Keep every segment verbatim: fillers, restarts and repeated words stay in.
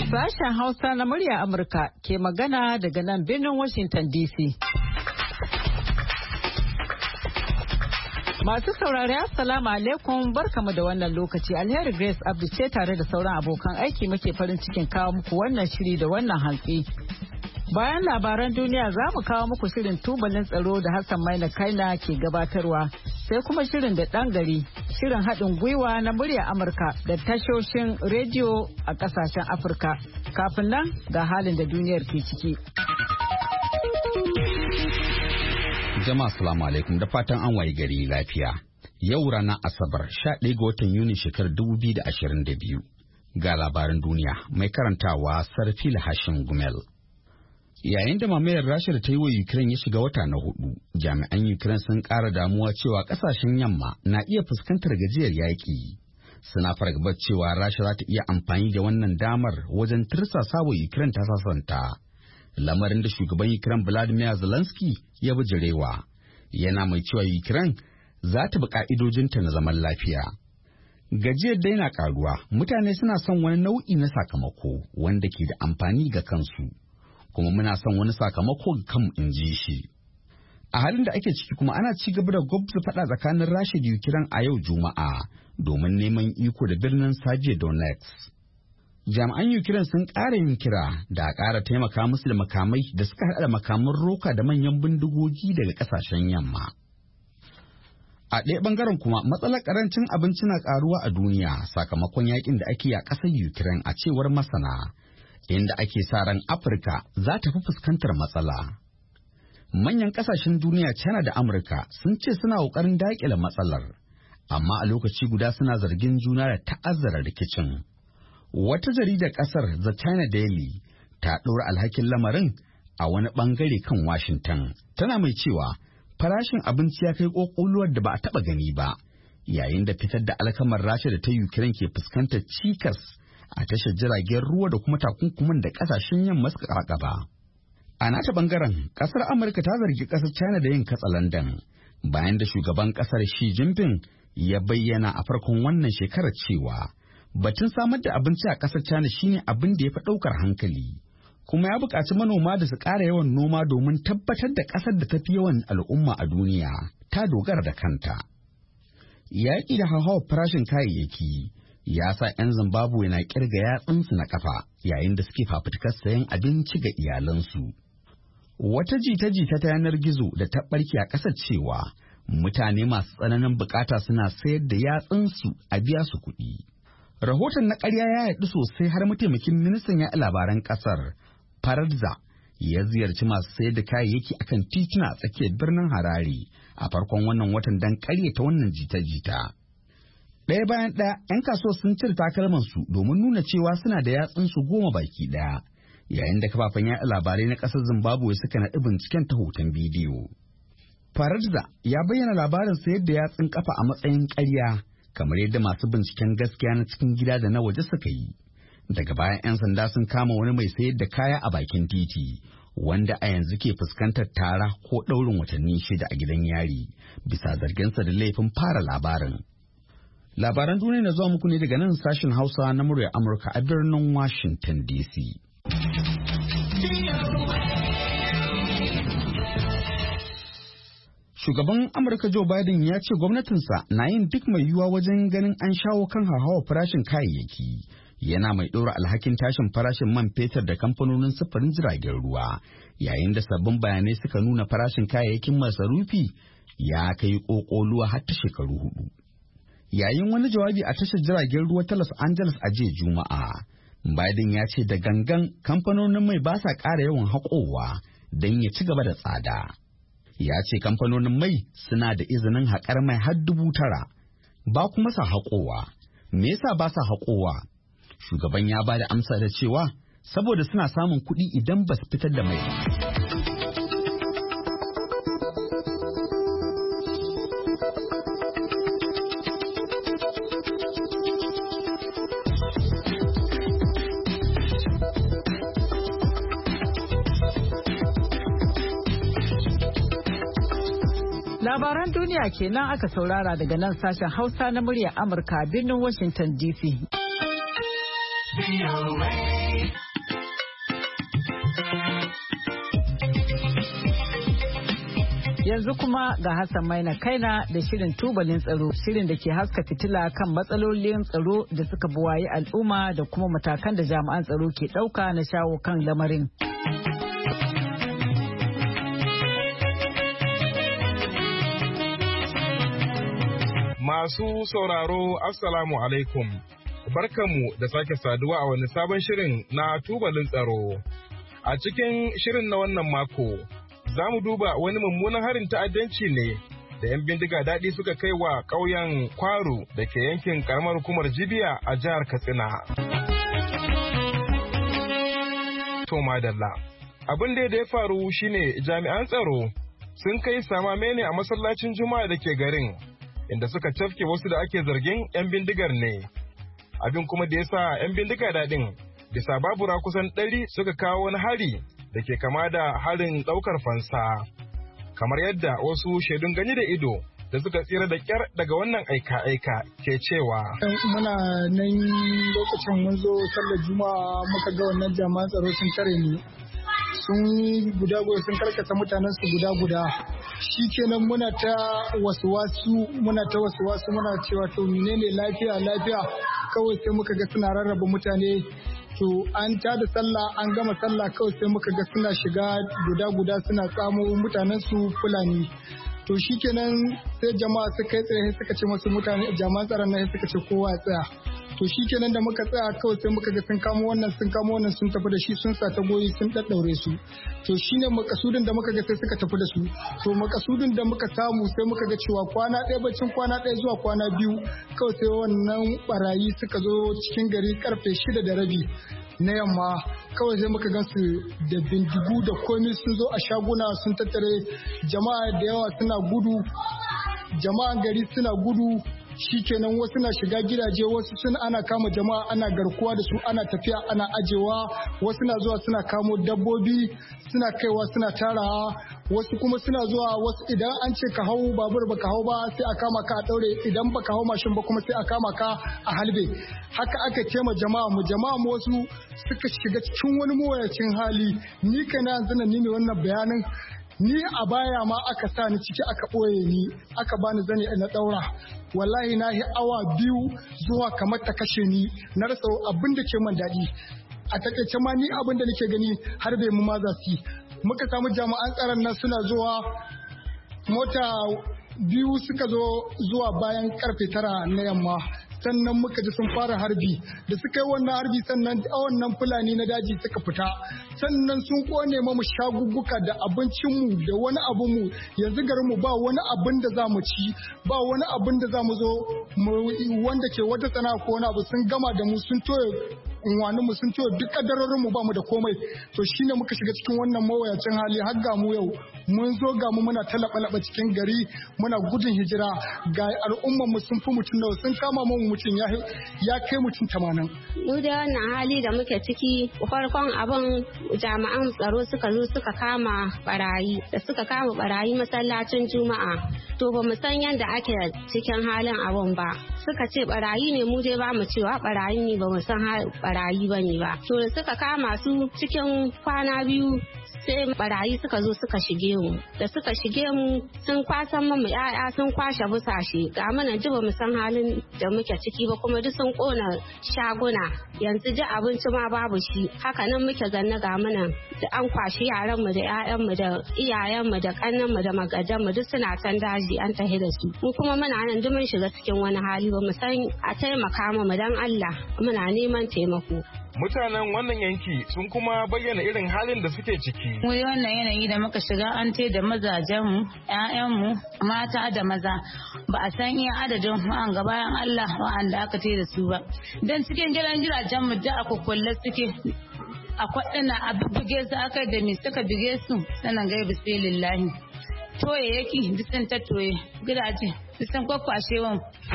Sashen Hausa na murya Amurka ke magana daga nan birnin Washington D C. Masu saurari Assalamu alaikum barkamu da wannan lokaci. Alheri Grace Abdu ce tare da sauran abokan aiki muke farin cikin kawo muku wannan shiri da wannan hantsi. Bayan labaran duniya za mu kawo muku shirin tubalin tsaro da Hassan Maina Kaina ke gabatarwa. Sai kuma shirin da ɗan gari, shirin haɗin gwiwa na murya Amurka da tashoshin rediyo a ƙasashen Afirka. Kafin nan ga halin da duniyar ke ciki. Jama'a salamu alaikum da fatan an wayi gari lafiya. Yau ranar Asabar sha ɗaya ga watan Yuni shekarar dubu biyu da ashirin da biyu. Ga labaran duniya mai karantawa Sarfila Hashim Gumel. Yayin da mamayar Rasha da ta yi wa Ukraine ya shiga wata na hudu, jami'an Ukraine sun ƙara damuwa cewa ƙasashen yamma na iya fuskantar gajiyar yaƙi. Suna fargabar cewa Rasha za ta iya amfani da wannan damar wajen tirsasa wa Ukraine ta sasanta. Lamarin da shugaban Ukraine Volodymyr Zelensky ya bijirewa. Yana mai cewa Ukraine za ta bi ƙa'idojinta na zaman lafiya. Gajiyar dai na ƙaruwa, mutane suna son wani nau'i na sakamako wanda ke da amfani ga kansu. Kuma muna son wani sakamako kan in ji shi. A halin da ake ciki kuma ana ci gaba da gwabza faɗa tsakanin Rasha da Ukraine a yau Juma'a domin neman iko da birnin Donetsk. Jami'an Ukraine sun ƙara yin kira da a ƙara taimaka musu da makamai da suka haɗa da makaman roka da manyan bindigogi daga ƙasashen yamma. A ɗaya ɓangaren kuma matsalar ƙarancin abinci na ƙaruwa a duniya sakamakon yakin da ake a ƙasar Ukraine a cewar masana. Inda ake sa ran Afirka za ta fi fuskantar matsala. Manyan ƙasashen duniya China da Amurka sun ce suna ƙoƙarin daƙile matsalar, amma a lokaci guda suna zargin juna da ta'azzara rikicin. Wata jaridar ƙasar The China Daily ta ɗora alhakin lamarin a wani ɓangare kan Washington, tana mai cewa farashin abinci ya kai ƙoƙoluwar da ba a taɓa gani ba, yayin da fitar da alkamar Rasha da ta Ukraine ke fuskantar cikas a tashar jiragen ruwa da kuma takunkumin da kasashen yamma suka kakaba. A nata bangaren kasar Amurka ta zargi kasar China da yin katsalandan bayan da shugaban kasar Xi Jinping ya bayyana a farkon wannan shekarar cewa batun samar da abinci a kasar China shine abin da ya fi ɗaukar hankali, kuma ya buƙaci manoma da su ƙara yawan noma domin tabbatar da ƙasar da ta fi yawan al'umma a duniya ta dogara da kanta. Yaƙi da hauhawar farashin kayayyaki ya sa 'yan Zimbabwe na kirga yatsunsu na kafa yayin da suke fafutukar sayan abinci ga iyalansu. Wata jita-jita ta yanar gizo da ta ɓarke a ƙasar cewa mutane masu tsananin bukata suna sayar da yatsunsu a biya su kuɗi. Rahoton na ƙarya ya yaɗu sosai har mataimakin ministan ya labaran ƙasar Faradza ya ziyarci masu sayar da kayayyaki akan tituna a tsakiyar birnin Harare a farkon wannan watan don ƙaryata wannan jita-jita. Ɗaya bayan ɗaya, 'yan kasuwa sun cire takalmansu domin nuna cewa suna da yatsunsu goma baki ɗaya, yayin da kafafen yaɗa labarai na ƙasar Zimbabwe suka naɗi binciken ta hoton bidiyo. Faradza ya bayyana labarin sayar da yatsun kafa a matsayin ƙarya, kamar yadda masu binciken gaskiya na cikin gida da na waje suka yi. Daga bayan 'yan sanda sun kama wani mai sayar da kaya a bakin titi, wanda a yanzu ke fuskantar tara ko ɗaurin watanni shida a gidan yari, bisa zarginsa da laifin fara labarin. Labaran duniya na zuwa muku ne daga nan sashen Hausa na murya Amurka a birnin Washington D C. Shugaban Amurka Joe Biden ya ce gwamnatinsa na yin duk mai yiwuwa wajen ganin an shawo kan hauhawar farashin kayayyaki. Yana mai ɗora alhakin tashin farashin man fetur da kamfanonin sufurin jiragen ruwa, yayin da sabbin bayanai suka nuna farashin kayayyakin masarufi ya kai ƙoƙoluwa har ta shekaru hudu. Yayin wani jawabi a tashar jiragen ruwa ta Los Angeles a jiya Juma'a, Biden ya ce da gangan kamfanonin mai ba sa ƙara yawan haƙowa don ya ci gaba da tsada. Ya ce kamfanonin mai suna da izinin haƙar mai har dubu tara, ba kuma sa haƙowa. Me yasa ba sa haƙowa? Shugaban ya ba da amsa da cewa saboda suna samun kuɗi idan ba su fitar da mai ba. Labaran duniya kenan aka saurara daga nan sashen Hausa na muryar Amurka a birnin Washington D C. Yanzu kuma ga Hassan Maina Kaina da shirin tubalin tsaro, shirin da ke haska fitila kan matsalolin tsaro da suka buwayi al'umma da kuma matakan da jami'an tsaro ke ɗauka na shawo kan lamarin. Masu sauraro, Assalamu alaikum. Barkanmu da sake saduwa a wani sabon shirin na tubalin tsaro. A cikin shirin na wannan mako, za mu duba wani mummunan harin ta'addanci ne da 'yan bindiga daɗi suka kai wa ƙauyen Kwaro da ke yankin ƙaramar hukumar Jibiya a jihar Katsina. To madalla. Abin da ya faru shine jami'an tsaro sun kai samame ne a masallacin Juma'a da ke garin, inda suka cafke wasu da ake zargin 'yan bindigar ne. Abin kuma da ya sa 'yan bindiga daɗin bisa babura kusan ɗari suka kawo wani hari da ke kama da harin ɗaukar fansa, kamar yadda wasu shaidun gani da ido da suka tsira da kyar daga wannan aika-aika ke cewa. Muna nan lokacin mun zo sallar juma'a muka ga wannan jami'an tsaro sun tare ni. Sun guda guda sun karkata mutanen su guda guda. Shi kenan muna ta wasu wasu muna ta wasu wasu muna cewa to menene lafiya lafiya kawai sai muka ga suna rarraba mutane. To an tada sallah an gama sallah kawai sai muka ga suna shiga guda-guda suna tsamo mutanen su Fulani. To shikenan sai jama'a suka yi tsaye suka ce masu mutane jama'an tsaron nan suka ce kowa ya tsaya. To shikenan da muka tsaya kawai sai muka ga sun kamo wannan sun kamo wannan sun tafi da shi sun sa ta goyi sun daddaure su. To shine makasudin da muka ga sai suka tafi da su. To makasudin da muka samu sai muka ga cewa kwana ɗaya bacin kwana ɗaya zuwa kwana biyu kawai sai wannan barayi suka zo cikin gari karfe shida da rabi na yamma kawai sai muka gansu da bindigu da komi sun zo a shaguna sun tattare jama'a da yawa suna gudu jama'an gari suna gudu. Shikenan wasu na shiga gidaje wasu suna ana kama jama'a ana garkuwa da su ana tafiya ana ajewa wasu na zuwa suna kamo dabbobi suna kaiwa suna tarawa wasu kuma suna zuwa wasu idan an ce ka hau babur baka hau ba sai a kama ka a daure idan baka hau mashin ba kuma sai a kama ka a halbe. Haka aka kema jama'a mu jama'a mu wasu suka shiga cikin wani mawayacin hali. Ni kana yanzu na ni ne wannan bayanin ni a baya ma aka sa ni ciki aka ɓoye ni aka bani zane na ɗaura wallahi na yi awa biyu zuwa kamar ta kashe ni na rasa abin da ke man daɗi. A takaice ma ni abin da nake gani har bai mu maza su muka samu jami'an tsaron nan suna zuwa mota biyu suka zo zuwa bayan karfe tara na yamma sannan muka ji sun fara harbi da suka yi wannan harbi sannan wannan fulani na daji suka fita sannan sun kone mu shagugguka da abincinmu da wani abinmu yanzu garinmu ba wani abin da za mu ci ba wani abin da za mu zo wanda ke wata sana'a ko wani abu sun gama da mu sun toye unwanin mu sun toye duk kadarorin mu ba mu da komai. To shine muka shiga cikin wannan mawayacin hali har ga mu yau mun zo ga mu muna talaba cikin gari muna gudun hijira ga al'ummar mu sun fi mutum nawa sun kama mu mutum ya kai mutum tamanin. Mu da wannan hali da muke ciki farkon abin jami'an tsaro suka zo suka kama barayi da suka kama barayi masallacin juma'a to ba mu san yadda ake cikin halin abin ba suka ce barayi ne mu dai ba mu cewa barayi ne ba mu san barayi ba ne ba to da suka kama su cikin kwana biyu sai barayi suka zo suka shige mu da suka shige mu sun kwasan mu ya'ya sun kwashe busashe ga mana ji ba mu san halin da muke ciki ba kuma duk sun kona shaguna yanzu ji abinci ma babu shi haka nan muke zanne ga mana da an kwashi yaran mu da ƴaƴan mu da iyayen mu da kannan mu da magajan mu duk suna can daji an tahi da su mu kuma muna nan duk mun shiga cikin wani hali ba mu san a taimaka mu dan Allah muna neman taimako. Mutanen wannan yanki sun kuma bayyana irin halin da suke ciki. Mu wannan yanayi da muka shiga an te da mazajenmu, ‘ya'yanmu, mata da maza ba a san iya adadin wa'an ga bayan Allah wa'anda aka te da su ba. Don cikin gidan jiragen mu da aka kulle suke a kwaɗina a buge su aka da me suka buge su sanan gaibi sai lillahi. Toye yake duk sun ta toye gidaje duk sun kwakwashewan.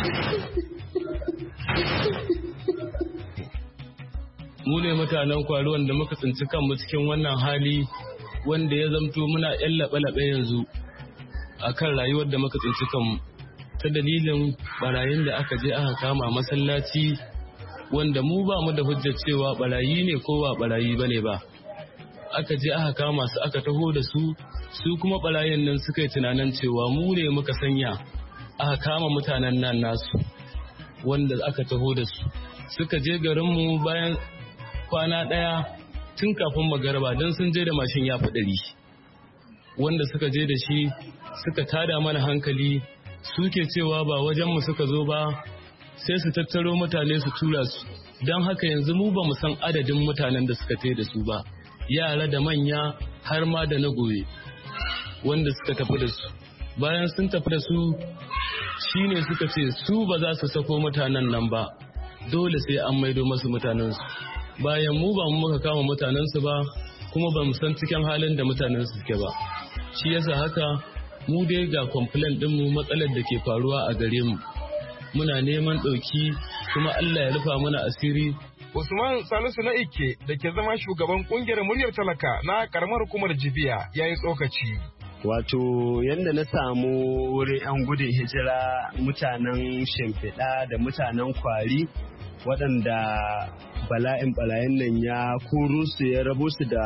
Mu ne mutanen Kwaro wanda muka tsinci kanmu cikin wannan hali wanda ya zamto muna yan laɓe-laɓe yanzu a kan rayuwar da muka tsinci kanmu ta dalilin barayin da aka je aka kama masallaci wanda mu ba mu da hujjar cewa barayi ne ko ba barayi bane ba. Aka je aka kama su aka taho da su, su kuma barayin nan suka yi tunanin cewa mu ne muka sanya aka kama mutanen nan nasu wanda aka taho da su. Suka je garinmu bayan kwana ɗaya tun kafin magaraba don sun je da mashin ya fi ɗari. Wanda suka je da shi suka tada mana hankali, suke cewa ba wajenmu suka zo ba, sai su tattaro mutane su tura su. Don haka yanzu mu ba mu san adadin mutanen da suka tai da su ba, yara da manya har ma da na goye wanda suka tafi da su. Bayan sun tafi da su shine suka ce su ba za su sako mutanen nan ba, dole sai an maido masu mutanensu. Bayan mu ba mu muka kama mutanensu ba, kuma ba mu san cikin halin da mutanensu suke ba. Shi yasa haka mu dai ga complaint ɗinmu matsalar da ke faruwa a gare mu. Muna neman ɗauki kuma Allah ya rufa mana asiri. Usman Salisu na Ike da ke zama shugaban kungiyar muryar talaka na karamar hukumar Jibiya ya yi tsokaci. Wato yadda na samu wurin 'yan gudun hijira mutanen shimfiɗa da mutanen kwari waɗanda bala'in bala'in nan ya koro su ya rabo su da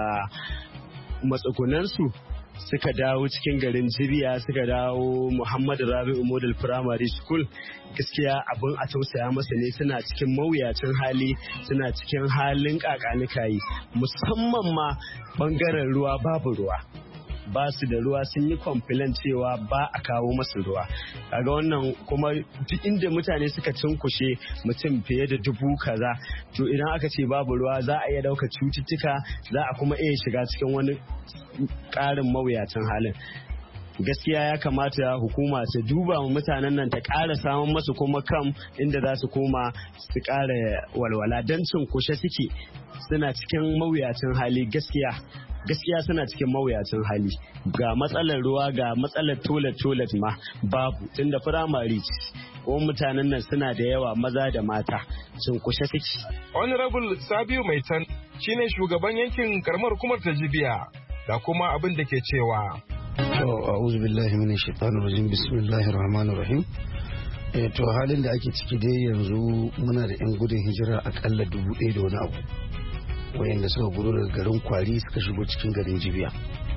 matsugunansu suka dawo cikin garin Jibiya suka dawo Muhammadu Rabi'u Model Primary School. Gaskiya abin a tausaya masa ne, suna cikin mawuyacin hali, suna cikin halin kakanikayi, musamman ma bangaren ruwa babu ruwa. Ba su da ruwa, sun yi complain cewa ba a kawo masu ruwa. Kaga wannan kuma duk inda mutane suka cinkushe mutum fiye da dubu kaza, to idan aka ce babu ruwa za a iya dauka cututtuka, za a kuma iya shiga cikin wani ƙarin mawuyacin halin. Gaskiya ya kamata hukuma ta duba wa mutanen nan ta ƙara samun masu kuma kam inda za su koma su ƙara walwala, don cinkushe suke, suna cikin mawuyacin hali. Gaskiya gaskiya suna cikin mawuyacin hali, ga matsalar ruwa, ga matsalar toilet toilet ma babu, tunda firamare ko mutanen nan suna da yawa, maza da mata, cinkushe suke. Honorable Sabiu Maitan shine shugaban yankin karamar hukumar ta Jibiya, ga kuma abin da ke cewa. To a'udhu billahi minash shaitanir rajim, bismillahir rahmanir rahim. Eh to halin da ake ciki dai yanzu muna da yan gudun hijira akalla dubu ɗaya da wani abu, wayanda suka gudu daga garin Kwari suka shigo cikin garin Jibiya.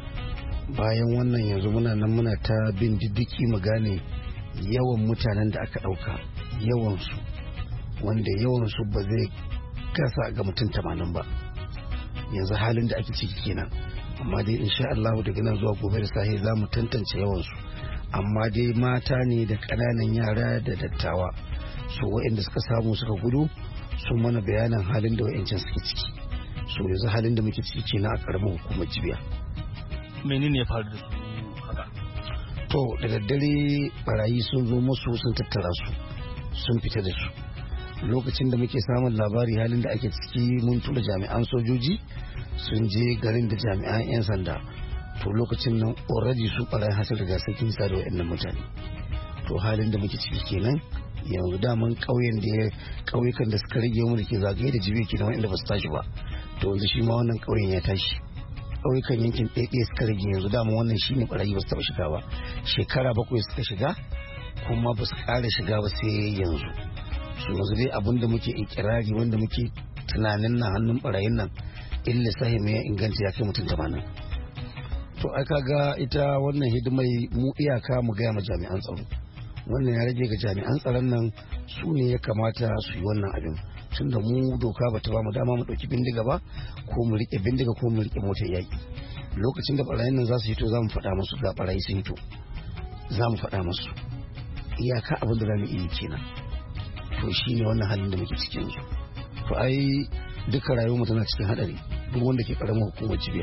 Bayan wannan yanzu muna nan muna ta bin diddiki mu gane yawan mutanen da aka ɗauka, yawansu wanda yawansu ba zai kasa ga mutum tamanin ba. Yanzu halin da ake ciki kenan, amma dai insha Allah daga nan zuwa gobe da safe za mu tantance yawansu. Amma dai mata ne da ƙananan yara da dattawa, so waɗanda suka samu suka gudu sun mana bayanan halin da wa'yancin suke ciki. So yanzu halin da muke ciki kenan a ƙaramin hukumar Jibiya. Menene ya faru da su haka? To da daddare barayi sun zo musu sun tattara su sun fita da su. Lokacin da muke samun labari halin da ake ciki mun tura jami'an sojoji sun je garin da jami'an 'yan sanda. To lokacin nan already su barayi hasar riga sai kin sa da wayannan mutane. To halin da muke ciki kenan yanzu daman ƙauyen da ya ƙauyukan da suka rage mu da ke zagaye da Jibiya kenan wanda ba su tashi ba. To yanzu shi ma wannan ƙauyen ya tashi. Ƙauyukan yankin ɗaiɗaya suka rage yanzu daman wannan shine barayi ba su taɓa shiga ba. Shekara bakwai suka shiga kuma ba su ƙara shiga ba sai yanzu. Su yanzu dai abin da muke ikirari wanda muke tunanin na hannun barayin nan illa sahi mai inganta ya kai mutum tamanin. To aka ga ita wannan hidimai mu iyaka mu gaya ma jami'an tsaro, wannan ya rage ga jami'an tsaron nan su ne ya kamata su yi wannan abin, tunda mu doka ba ta ba mu dama mu ɗauki bindiga ba ko mu riƙe bindiga ko mu riƙe motar yaƙi. Lokacin da barayin nan za su hito za mu faɗa musu ga barayi sun hito, za mu faɗa musu iyaka abin da za mu iya kenan. To shi ne wannan halin da muke cikin yanzu. To ai duka rayuwar mu tana cikin haɗari, duk wanda ke ƙaramin hukumar Jibiya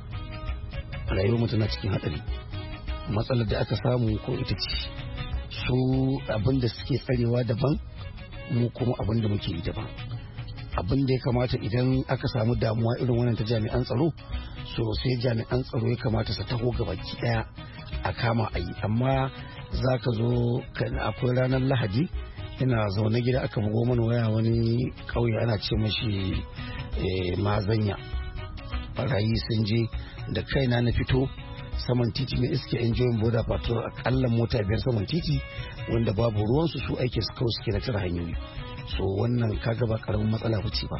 rayuwar mu tana cikin haɗari. Matsalar da aka samu ko ita ce su abin da suke tsarewa daban, mu kuma abin da muke yi daban. Abin da ya kamata idan aka samu damuwa irin wannan ta jami'an tsaro, so sai jami'an tsaro ya kamata su taho gabaki daya a kama a yi. Amma za ka zo akwai ranar Lahadi ina zaune gida aka bugo mana waya wani ƙauye ana ce mashi mazanya, barayi sun je da kaina na fito saman titi na iske enjoyin border patrol akalla mota biyar saman titi wanda babu ruwansu, su aike su kawo suke na tara hanyoyi. so wannan kaga ba karamin matsala ba ce ba.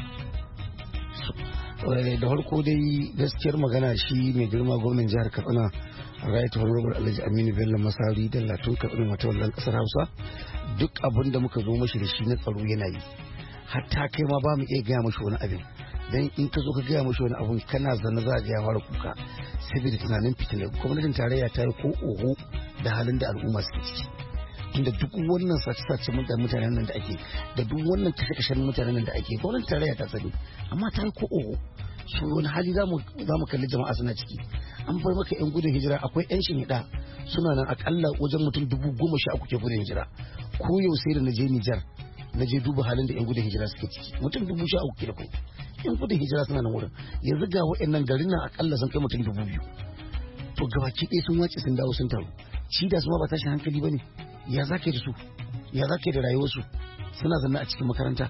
Da farko dai gaskiyar magana shi mai girma gwamnan jihar Katsina Right Honorable Alhaji Aminu Bello Masari da Latun Katsina wata wallan kasar Hausa duk abin da muka zo mashi da shi na tsaro yana yi, hatta kai ma ba mu iya gaya mashi wani abin, dan in ka zo ka gaya mashi wani abin kana zanna za ga ya fara kuka saboda tunanin fitilar gwamnatin tarayya ta yi ko oho da halin da al'umma suke ciki. Tunda duk wannan sace-sace mutanen nan da ake da duk wannan kashe-kashen mutanen nan da ake gwamnatin tarayya ta sani, amma ta yi ko oho. So wani hali za mu kalli jama'a suna ciki. An bar maka yan gudun hijira, akwai yan shinhiɗa suna nan akalla wajen mutum dubu goma sha uku ke gudun hijira. Ko yau sai da na je Nijar na je duba halin da yan gudun hijira suke ciki, mutum dubu sha uku ke da kai yan gudun hijira suna nan wurin. Yanzu ga wa'annan garin nan akalla sun kai mutum dubu biyu. To gabaki ɗaya sun wace sun dawo sun taru. Shi da su ma ba tashin hankali ba ne. Ya za ka yi da su, ya za ka yi da rayuwarsu suna zanna a cikin makaranta.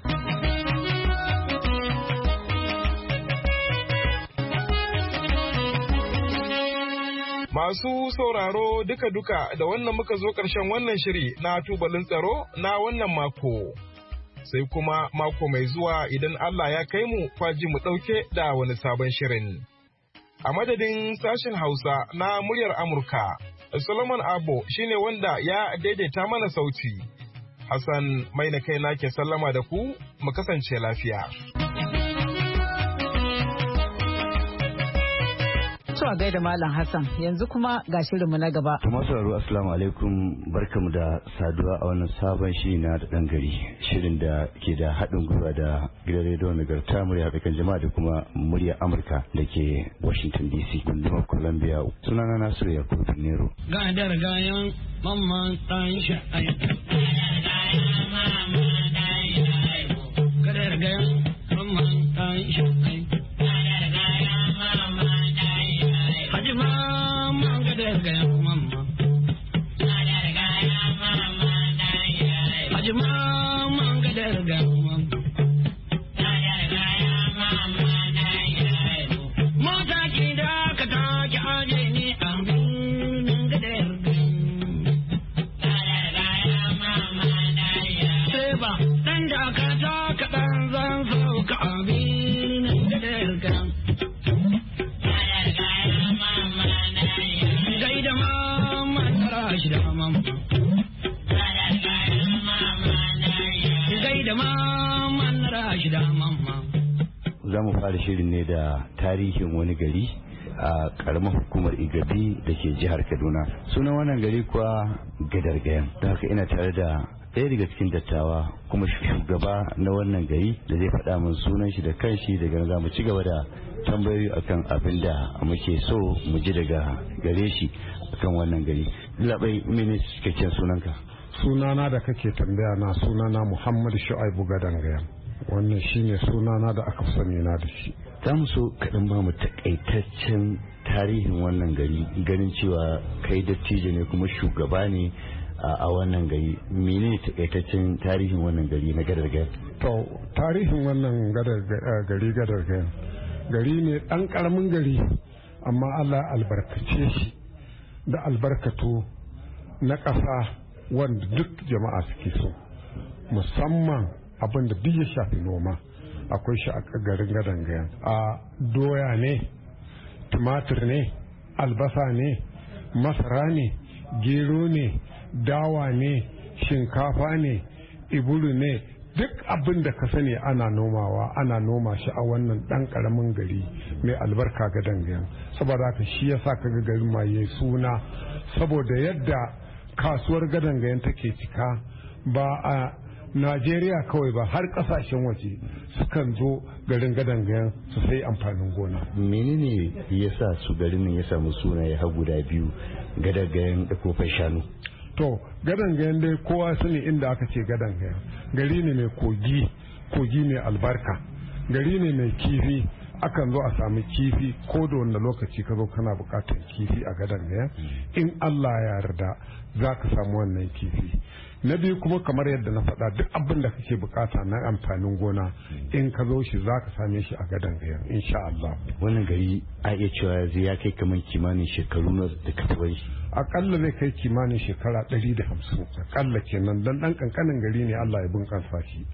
Masu sauraro duka-duka da wannan muka zo ƙarshen wannan shiri na tubalin tsaro na wannan mako. Sai kuma mako mai zuwa idan Allah ya kai mu kwaji mu ɗauke da wani sabon shirin. A madadin sashen Hausa na muryar Amurka, Solomon Abo shine wanda ya daidaita mana sauti. Hassan mai na kai nake sallama da ku, mu kasance lafiya. A gaida Malam Hassan, yanzu kuma ga shirinmu na gaba. To masu sauraro assalamu alaikum, barkamu da saduwa a wannan sabon shiri na da dan gari, shirin da ke da haɗin gwiwa da gidan rediyo nagarta murya haɗakan jama'a da kuma murya Amurka da ke Washington D C gundumar Columbia. Sunana Nasiru Yakubu Nero. Ga da gayan mamman ɗan sha'ai. Ga da gayan mamman ɗan sha'ai. Za mu fara shirin ne da tarihin wani gari a karamar hukumar Igabi da ke jihar Kaduna. Sunan wannan gari kuwa Gadargayan. Don haka ina tare da ɗaya daga cikin dattawa kuma shugaba na wannan gari da zai faɗa min sunan shi da kanshi, daga nan za mu ci gaba da tambayoyi akan abin da muke so mu ji daga gare shi akan wannan gari. Labai, mene cikakken sunanka? Sunana da kake tambaya na sunana Muhammadu Shu'aibu Gadangayan. Wannan shine sunana da aka sani na da shi. Za mu so kaɗan ba mu takaitaccen tarihin wannan gari, ganin cewa kai dattijo ne kuma shugaba ne a wannan gari. Menene takaitaccen tarihin wannan gari na Gadargayan? To, tarihin wannan gari Gadargayan gari ne ɗan ƙaramin gari, amma Allah albarkace shi da albarkatu na ƙasa wanda duk jama'a suke so, musamman abin da duk ya shafi noma akwai shi a garin Gadangayan. A doya ne, tumatir ne, albasa ne, masara ne, gero ne, dawa ne, shinkafa ne, iburu ne, duk abin da ka sani ana nomawa ana noma shi a wannan dan karamin gari mai albarka Gadangayan. Saboda haka shi yasa kaga garin ma yayi suna, saboda yadda kasuwar Gadangayan take cika, ba a Najeriya kawai ba har kasashen waje sukan zo garin Gadangayan su sai amfanin gona. Menene ya sa su garin nan ya samu suna ya hagu da biyu, Gadangayan da kofar shanu? To, Gadangayan dai kowa sani inda aka ce Gadangayan gari ne mai kogi, kogi mai albarka, gari ne mai kifi. Akan zo a sami kifi ko da wanda lokaci ka zo kana bukatar kifi a Gadangayan, in Allah ya yarda za ka samu wannan kifi. Na biyu kuma kamar yadda na faɗa, duk abin da kake bukata na amfanin gona in ka zo shi za ka same shi a Gadangayan insha Allah. Wannan gari a iya cewa zai ya kai kamar kimanin shekaru na da kafuwar shi? Akalla zai kai kimanin shekara ɗari da hamsin akalla kenan, dan ɗan ƙanƙanin gari ne Allah ya bunƙasa shi.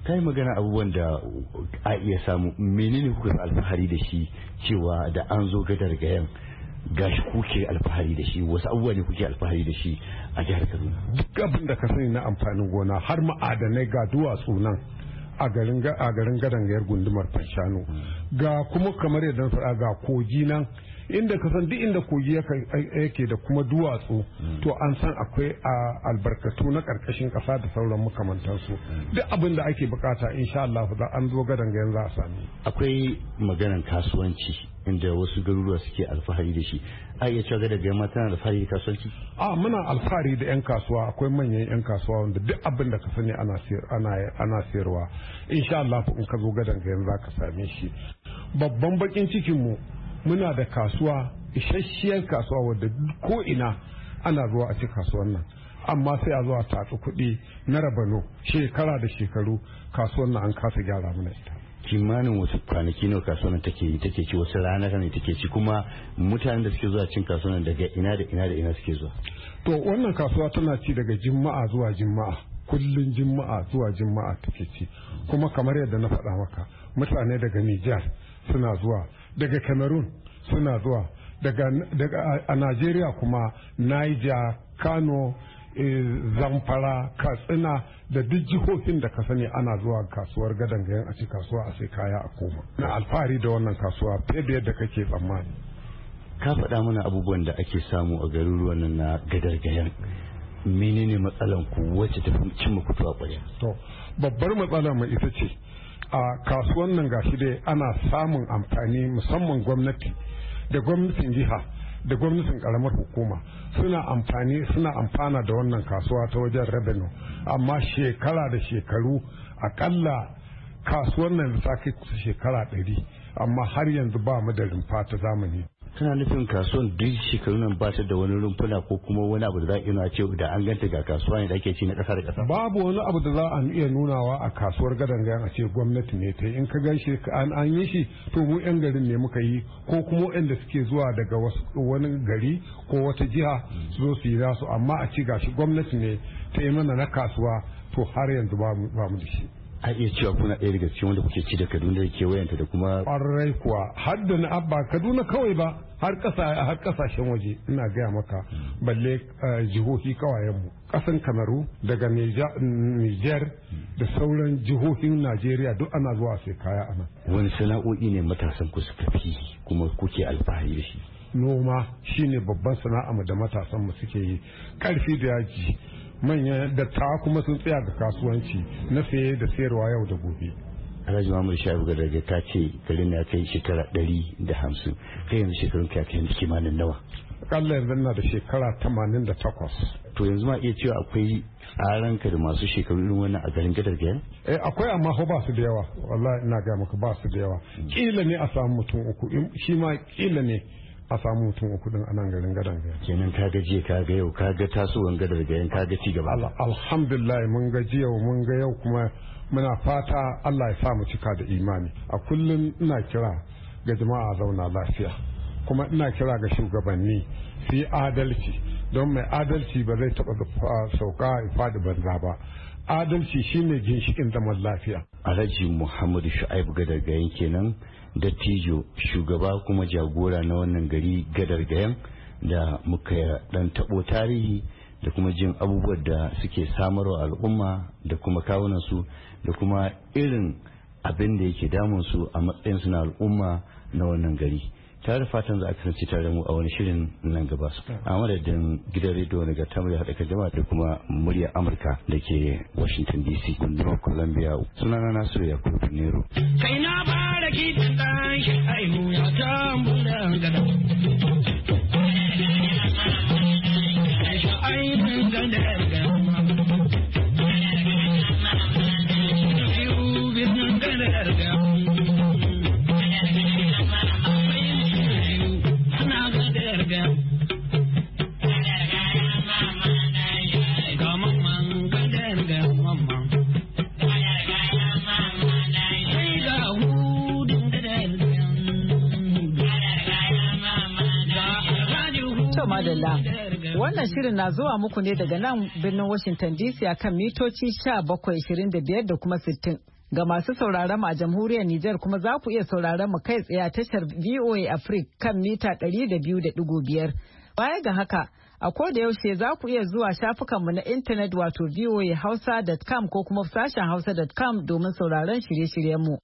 kai magana abubuwan da a iya samu, menene kuka alfahari da shi cewa da an zo gadar gayan gashi kuke alfahari da shi, wasu abubuwa ne kuke alfahari da shi a jihar Kaduna? Duk abin da ka sani na amfanin gona har ma'adanai ga duwatsu nan a garin a garin gadangayar gundumar Fanshano, ga kuma kamar yadda faɗa ga kogi nan inda ka san duk inda kogi yake da kuma duwatsu to an san akwai albarkatu na karkashin kasa da sauran makamantansu. Duk abin da ake bukata insha Allah da an zo gadangayen za a sami. Akwai maganan kasuwanci inda wasu garuruwa suke alfahari da shi, a iya cewa gadangayen ma tana alfahari da kasuwanci? A muna alfahari da yan kasuwa, akwai manyan yan kasuwa wanda duk abin da ka sani ana ana ana sayarwa insha Allah in ka zo gadangayen za ka same shi. Babban bakin cikin mu muna da kasuwa, isasshiyar kasuwa wadda ko ina ana zuwa a ci kasuwan nan, amma sai a zuwa tatsi kuɗi na rabano shekara da shekaru kasuwan nan an kasa gyara mana ita. Kimanin wasu kwanaki nawa kasuwan take yi take ci, wasu ranar ne take ci, kuma mutanen da suke zuwa cin kasuwan daga ina da ina da ina suke zuwa? To wannan kasuwa tana ci daga Juma'a zuwa Juma'a, kullun Juma'a zuwa Juma'a take ci, kuma kamar yadda na faɗa maka mutane daga Nijar suna zuwa, daga Cameroon suna zuwa, daga, daga a Najeriya kuma Niger, Kano, e, Zamfara, Katsina da duk jihohin da ka sani ana zuwa kasuwar gadangayen a ci kasuwa a sai kaya a koma. Na alfahari da wannan kasuwa fiye da yadda kake tsammani. Ka faɗa mana abubuwan da ake samu a garuruwan nan na gadargayen. Menene matsalan ku wacce ta cimma kutu a ƙwarya? To babbar matsalar mu ita ce a kasuwan nan gashi dai ana samun amfani, musamman gwamnati da gwamnatin jiha da gwamnatin karamar hukuma suna amfani suna amfana da wannan kasuwa ta wajen revenue, amma shekara da shekaru akalla kasuwan nan ta kai kusa shekara ɗari amma har yanzu ba mu da rumfa ta zamani. Kana nufin kasuwan duk shekaru nan ba ta da wani rumfuna ko kuma wani abu da za a iya ce da an ganta ga kasuwa ne da ake ci na ƙasa da ƙasa? Babu wani abu da za a iya nunawa a kasuwar gadangayen a ce gwamnati ne ta yi. In ka gan shi an an yi shi to mu yan garin ne muka yi, ko kuma waɗanda suke zuwa daga wani gari ko wata jiha su zo su yi nasu, amma a ci gashi gwamnati ne ta yi mana na kasuwa to har yanzu ba mu da shi. A iya cewa kuna ɗaya daga cikin wanda kuke ci da Kaduna da kewayenta da kuma ƙwarai kuwa, har da na abba Kaduna kawai ba har ƙasa har ƙasashen waje ina gaya maka, balle jihohi kawayenmu ƙasan Kamaru daga Niger da sauran jihohin Najeriya duk ana zuwa sai kaya ana. Wani sana'o'i ne matasan ku suka fi kuma kuke alfahari da shi? Noma shine babban sana'a da matasan mu suke yi, ƙarfi da yaji. Manyan dattawa kuma sun tsaya ga kasuwanci na saye da sayarwa yau da gobe. Alhaji Muhammadu Sha'ibu daga ka ce garin ya kai shekara ɗari da hamsin, kai yanzu shekarun ka kai kimanin nawa? Akalla yanzu na da shekara tamanin da takwas. To yanzu ma iya cewa akwai tsaranka da masu shekaru irin wannan a garin gadar gayan? Eh akwai, amma ko ba su da yawa, wallahi ina ga maka ba su da yawa. Kila ne a samu mutum uku, shi ma kila ne a samu mutum uku din anan garin gadan gayan. Kenan ka ga jiya ka ga yau ka ga tasowar gadar gayan ka ga ci gaba. Alhamdulillah mun ga jiya mun ga yau kuma muna fata Allah ya sa mu cika da imani. A kullum ina kira ga jama'a zauna lafiya, kuma ina kira ga shugabanni su yi adalci, don mai adalci ba zai taɓa sauka ya faɗi banza ba. Adalci shine ginshikin zaman lafiya. Alhaji Muhammadu Shu'aibu gadar gayan kenan, dattijo shugaba kuma jagora na wannan gari gadar gayan, da muka dan tabo tarihi da kuma jin abubuwan da suke samarwa al'umma da kuma kawunansu da kuma irin abin da yake damunsu a matsayin su na al'umma na wannan gari. Tare fatan za a kasance tare mu a wani shirin nan gaba. A madadin gidan rediyo daga tamar haɗa kan jama'a da kuma muryar Amurka da ke Washington D C gundumar Columbia, sunana Nasiru Yakubu Nero. Kai na fara kitan ɗan shi aihu ya tamburan gada. Aibun gada da Yubin gada da Madalla. Wannan shirin na zuwa muku ne daga nan birnin Washington D C akan mitoci sha bakwai ishirin da biyar da kuma sittin. Ga masu sauraron mu a jamhuriyar Nijar kuma za ku iya sauraron mu kai tsaye a tashar V O A Africa kan mita ɗari da biyu da ɗigo biyar. Baya ga haka, a koda yaushe za ku iya zuwa shafukanmu na intanet wato v o a hausa dot com ko kuma sashen hausa dot com domin sauraron shirye-shiryenmu.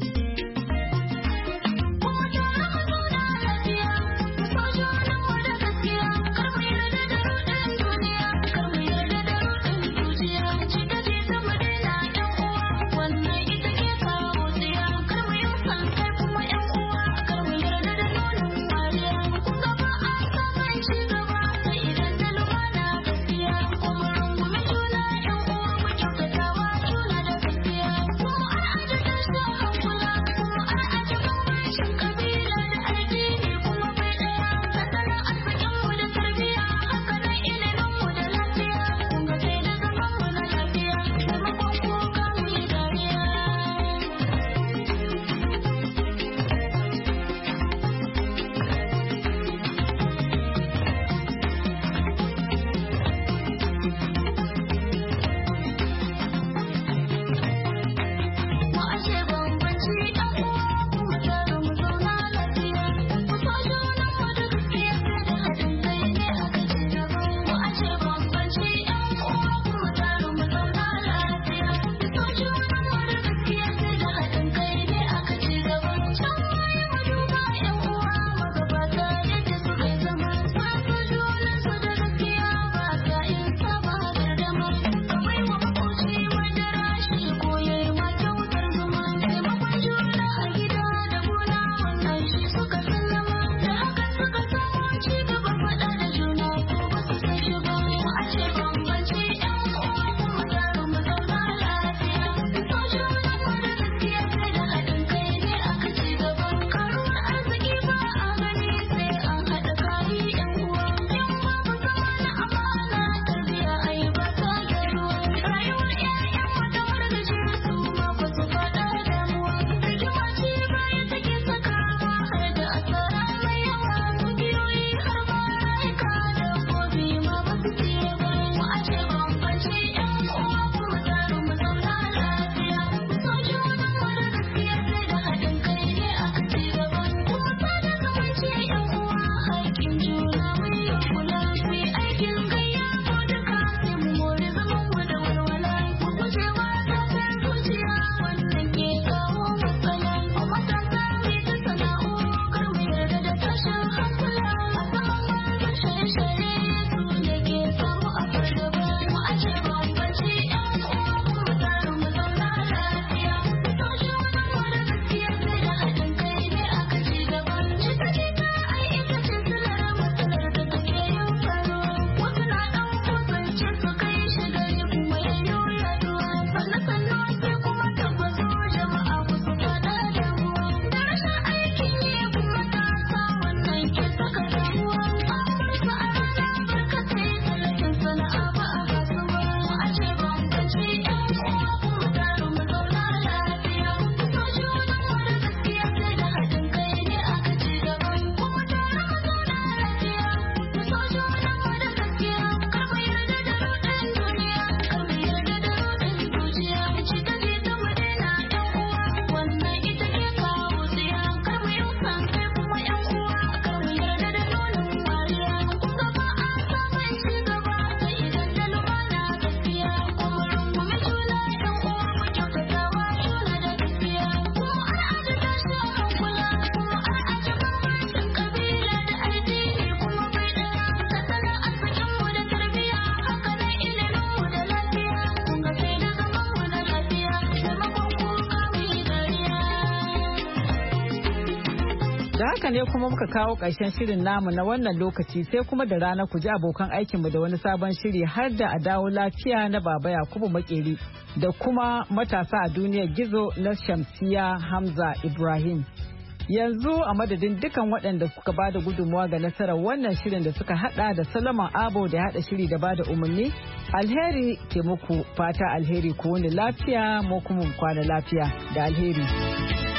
Da haka ne kuma muka kawo ƙarshen shirin namu na wannan lokaci sai kuma da rana ku ji abokan aikinmu da wani sabon shiri har da a dawo lafiya na Baba Yakubu Makeri da kuma matasa a duniyar gizo na Shamsiya Hamza Ibrahim. Yanzu a madadin dukan waɗanda suka bada gudunmuwa ga nasarar wannan shirin da suka hada da Solomon Abo da ya hada shiri da bada umarni, alheri ke muku fata alheri ku wani lafiya mu kuma kwana lafiya da alheri.